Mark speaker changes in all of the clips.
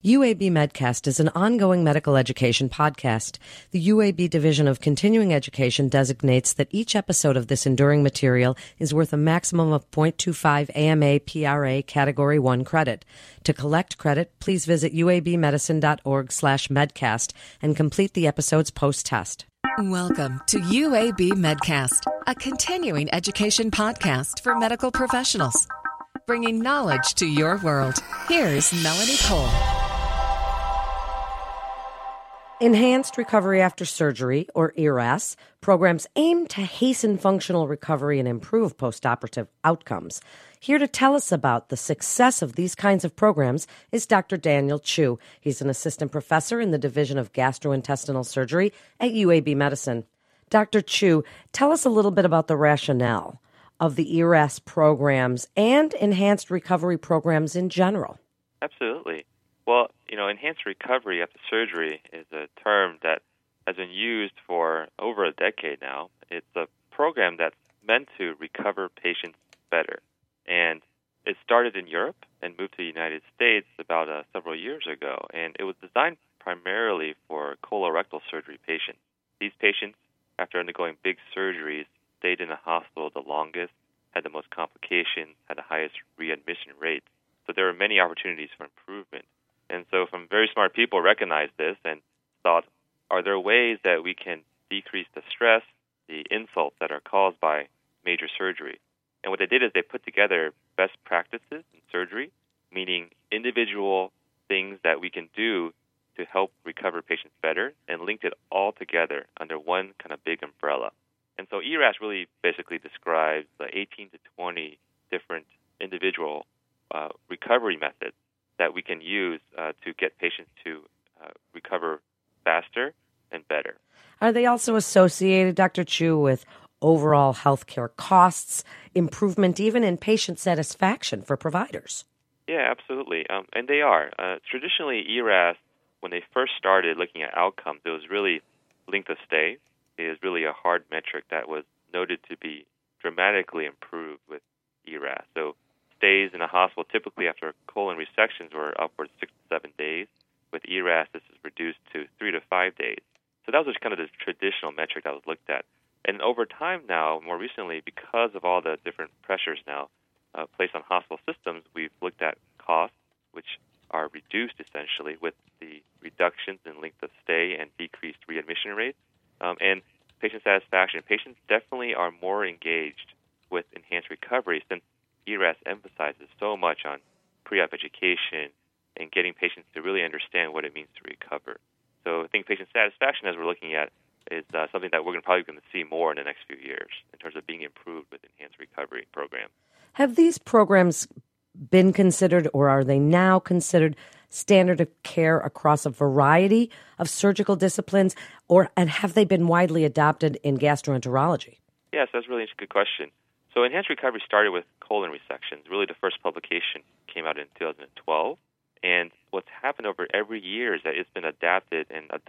Speaker 1: UAB Medcast is an ongoing medical education podcast. The UAB Division of Continuing Education designates that each episode of this enduring material is worth a maximum of 0.25 AMA PRA Category 1 credit. To collect credit, please visit uabmedicine.org/medcast and complete the episode's post-test.
Speaker 2: Welcome to UAB Medcast, a continuing education podcast for medical professionals, bringing knowledge to your world. Here's Melanie Cole.
Speaker 1: Enhanced Recovery After Surgery, or ERAS, programs aim to hasten functional recovery and improve postoperative outcomes. Here to tell us about the success of these kinds of programs is Dr. Daniel Chu. He's an assistant professor in the Division of Gastrointestinal Surgery at UAB Medicine. Dr. Chu, tell us a little bit about the rationale of the ERAS programs and enhanced recovery programs in general.
Speaker 3: Absolutely. Well, enhanced recovery after surgery is a term that has been used for over a decade now. It's a program that's meant to recover patients better. And it started in Europe and moved to the United States about several years ago. And it was designed primarily for colorectal surgery patients. These patients, after undergoing big surgeries, stayed in the hospital the longest, had the most complications, had the highest readmission rates. So there were many opportunities for improvement. And so some very smart people recognized this and thought, are there ways that we can decrease the stress, the insults that are caused by major surgery? And what they did is they put together best practices in surgery, meaning individual things that we can do to help recover patients better, and linked it all together under one kind of big umbrella. And so ERAS really basically describes the 18 to 20 different individual recovery methods that we can use to get patients to recover faster and better.
Speaker 1: Are they also associated, Dr. Chu, with overall healthcare costs, improvement even in patient satisfaction for providers?
Speaker 3: Yeah, absolutely. And they are. Traditionally, ERAS, when they first started looking at outcomes, it was really length of stay. It is really a hard metric that was noted to be dramatically improved with ERAS. So stays in a hospital typically after colon resections were upwards 6 to 7 days. With ERAS, this is reduced to 3 to 5 days. So that was kind of the traditional metric that was looked at. And over time now, more recently, because of all the different pressures now placed on hospital systems, we've looked at costs, which are reduced essentially with the reductions in length of stay and decreased readmission rates. And patient satisfaction. Patients definitely are more engaged with enhanced recovery since ERAS emphasizes so much on pre-op education and getting patients to really understand what it means to recover. So I think patient satisfaction, as we're looking at, is something that we're probably going to see more in the next few years in terms of being improved with enhanced recovery programs.
Speaker 1: Have these programs been considered, or are they now considered standard of care across a variety of surgical disciplines, and have they been widely adopted in gastroenterology?
Speaker 3: Yes, that's really a good question. So enhanced recovery started with colon resections. Really, the first publication came out in 2012. And what's happened over every year is that it's been adopted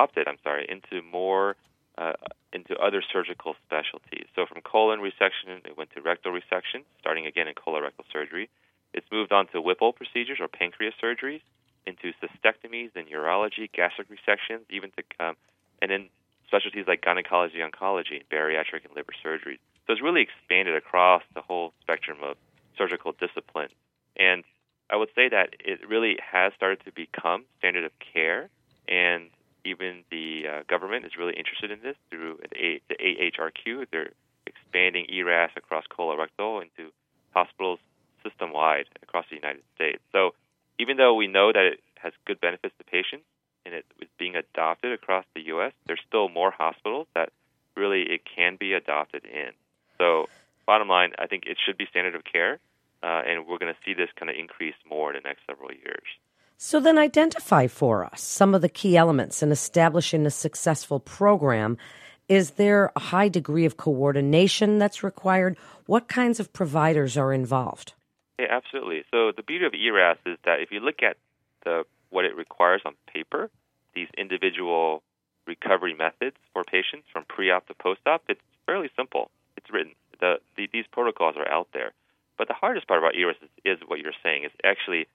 Speaker 3: into more into other surgical specialties. So from colon resection, it went to rectal resection, starting again in colorectal surgery. It's moved on to Whipple procedures or pancreas surgeries, into cystectomies and urology, gastric resections, even to and then specialties like gynecology, oncology, bariatric, and liver surgeries. So it's really expanded across the whole spectrum of surgical disciplines. And I would say that it really has started to become standard of care, and even the government is really interested in this through the AHRQ. They're expanding ERAS across colorectal into hospitals system-wide across the United States. So even though we know that it has good benefits to patients and it is being adopted across the U.S., there's still more hospitals that really it can be adopted in. So bottom line, I think it should be standard of care, and we're going to see this kind of increase more in the next several years.
Speaker 1: So then identify for us some of the key elements in establishing a successful program. Is there a high degree of coordination that's required? What kinds of providers are involved?
Speaker 3: Yeah, absolutely. So the beauty of ERAS is that if you look at what it requires on paper, these individual recovery methods for patients from pre-op to post-op, it's fairly simple. It's written. These protocols are out there. But the hardest part about ERAS is what you're saying, is actually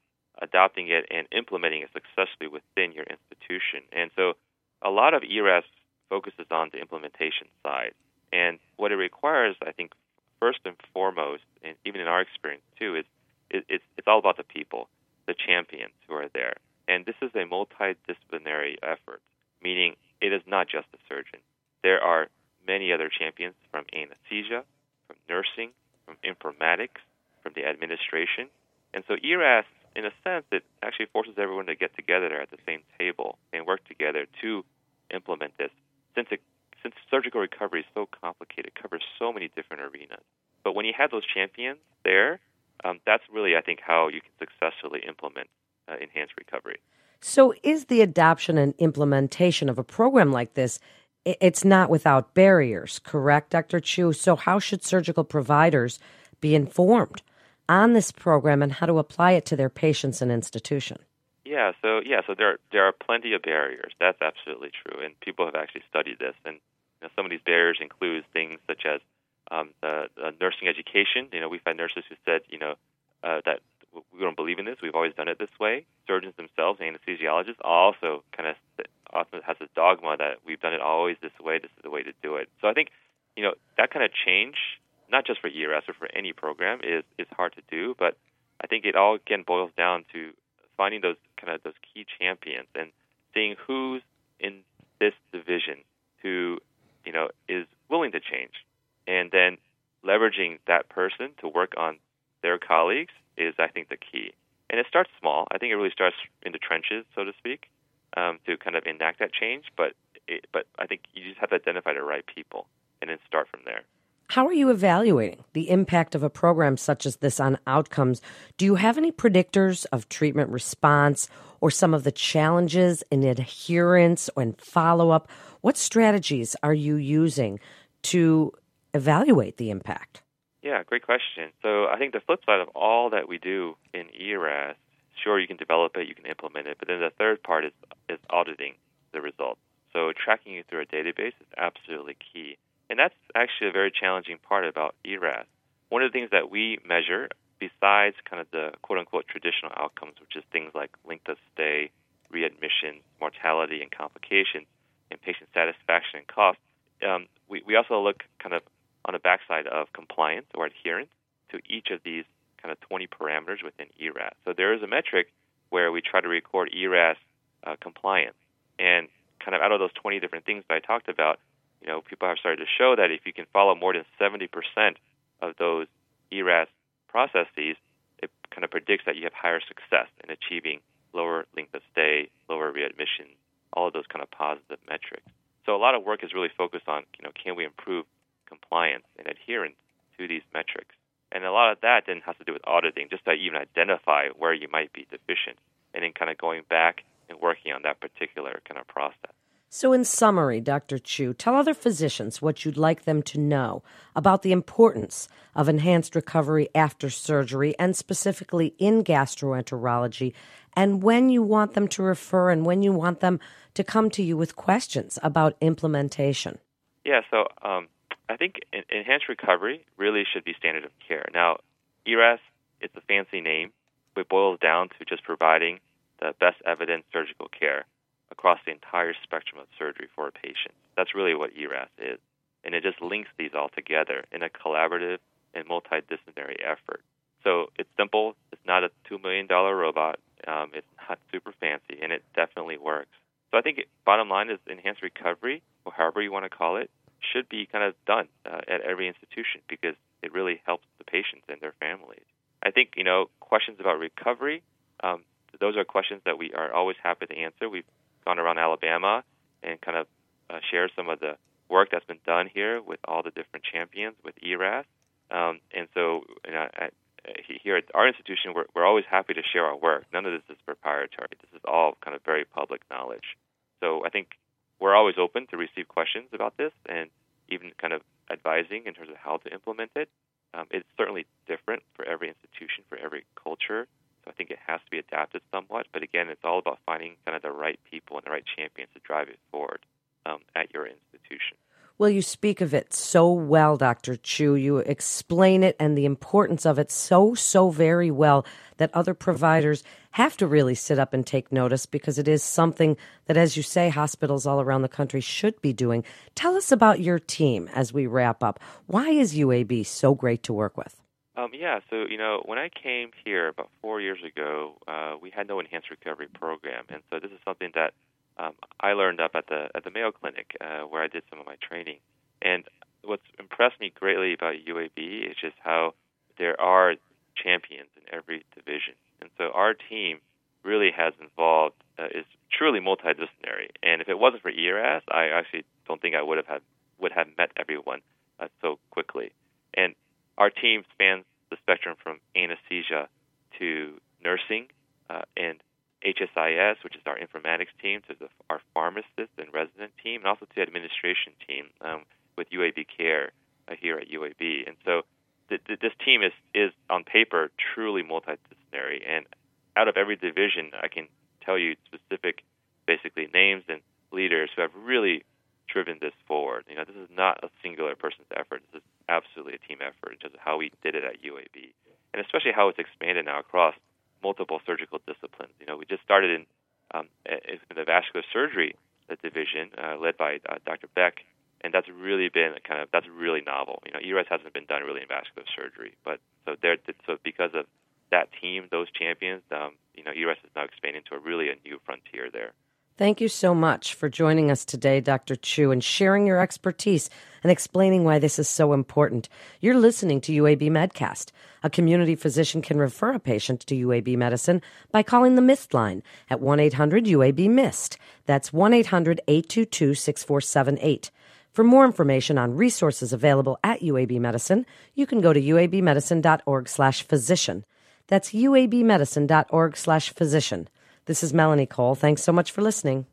Speaker 3: adopting it and implementing it successfully within your institution. And so a lot of ERAS focuses on the implementation side. And what it requires, I think, first and foremost, and even in our experience too, is it's all about the people, the champions who are there. And this is a multidisciplinary effort, meaning it is not just a surgeon. There are many other champions from anesthesia, from nursing, from informatics, from the administration. And so ERAS, in a sense, it actually forces everyone to get together at the same table and work together to implement this. Since surgical recovery is so complicated, it covers so many different arenas. But when you have those champions there, that's really, I think, how you can successfully implement enhanced recovery.
Speaker 1: So is the adoption and implementation of a program like this, it's not without barriers, correct, Dr. Chu? So how should surgical providers be informed on this program and how to apply it to their patients and institution?
Speaker 3: So there are plenty of barriers. That's absolutely true, and people have actually studied this. And some of these barriers include things such as the nursing education. We've had nurses who said, that we don't believe in this. We've always done it this way. Surgeons themselves, anesthesiologists, also kind of often has this dogma that we've done it always this way. This is the way to do it. So I think, that kind of change, not just for ERAS or for any program, is hard to do. But I think it all again boils down to finding those key champions and seeing who's in this division who is willing to change, and then leveraging that person to work on their colleagues is, I think, the key. And it starts small. I think it really starts in the trenches, so to speak, to kind of enact that change. But I think you just have to identify the right people and then start from there.
Speaker 1: How are you evaluating the impact of a program such as this on outcomes? Do you have any predictors of treatment response or some of the challenges in adherence and follow-up? What strategies are you using to evaluate the impact?
Speaker 3: Yeah, great question. So I think the flip side of all that we do in ERAS, sure, you can develop it, you can implement it, but then the third part is auditing the results. So tracking it through a database is absolutely key. And that's actually a very challenging part about ERAS. One of the things that we measure, besides kind of the quote-unquote traditional outcomes, which is things like length of stay, readmission, mortality and complications, and patient satisfaction and cost, we also look kind of on the backside of compliance or adherence to each of these kind of 20 parameters within ERAS. So there is a metric where we try to record ERAS compliance. And kind of out of those 20 different things that I talked about, people have started to show that if you can follow more than 70% of those ERAS processes, it kind of predicts that you have higher success in achieving lower length of stay, lower readmission, all of those kind of positive metrics. So a lot of work is really focused on, can we improve compliance and adherence to these metrics? And a lot of that then has to do with auditing, just to even identify where you might be deficient, and then kind of going back and working on that particular kind of process.
Speaker 1: So in summary, Dr. Chu, tell other physicians what you'd like them to know about the importance of enhanced recovery after surgery, and specifically in gastroenterology, and when you want them to refer and when you want them to come to you with questions about implementation.
Speaker 3: Yeah, so I think enhanced recovery really should be standard of care. Now, ERAS, it's a fancy name, but it boils down to just providing the best evidence surgical care across the entire spectrum of surgery for a patient. That's really what ERAS is. And it just links these all together in a collaborative and multidisciplinary effort. So it's simple. It's not a $2 million robot. It's not super fancy, and it definitely works. So I think bottom line is enhanced recovery, or however you want to call it, should be kind of done at every institution because it really helps the patients and their families. I think, questions about recovery, those are questions that we are always happy to answer. We've gone around Alabama and kind of shared some of the work that's been done here with all the different champions with ERAS. And so here at our institution, we're always happy to share our work. None of this is proprietary. This is all kind of very public knowledge. So I think we're always open to receive questions about this and even kind of advising in terms of how to implement it. It's certainly different for every institution, for every culture. So I think it has to be adapted somewhat. But again, it's all about finding kind of the right people and the right champions to drive it forward at your institution.
Speaker 1: Well, you speak of it so well, Dr. Chu. You explain it and the importance of it so very well that other providers have to really sit up and take notice because it is something that, as you say, hospitals all around the country should be doing. Tell us about your team as we wrap up. Why is UAB so great to work with?
Speaker 3: So, when I came here about 4 years ago, we had no enhanced recovery program. And so this is something that I learned up at the Mayo Clinic where I did some of my training. And what's impressed me greatly about UAB is just how there are champions in every division. And so our team really has involved, is truly multidisciplinary. And if it wasn't for ERAS, I actually don't think I would have met everyone so quickly. And our team spans the spectrum from anesthesia to nursing and HSIS, which is our informatics team, to our pharmacist and resident team, and also to the administration team with UAB Care here at UAB. And so this team is on paper truly multidisciplinary. And out of every division, I can tell you specific, basically, names and leaders who have really driven this forward. This is not a singular person's effort. This is absolutely a team effort in terms of how we did it at UAB, and especially how it's expanded now across multiple surgical disciplines. We just started in the vascular surgery division led by Dr. Beck, and that's really been that's really novel. ERAS hasn't been done really in vascular surgery, but so because of that team, those champions, ERAS is now expanding to a new frontier there.
Speaker 1: Thank you so much for joining us today, Dr. Chu, and sharing your expertise and explaining why this is so important. You're listening to UAB Medcast. A community physician can refer a patient to UAB Medicine by calling the MIST line at 1-800-UAB-MIST. That's 1-800-822-6478. For more information on resources available at UAB Medicine, you can go to uabmedicine.org/physician. That's uabmedicine.org/physician. This is Melanie Cole. Thanks so much for listening.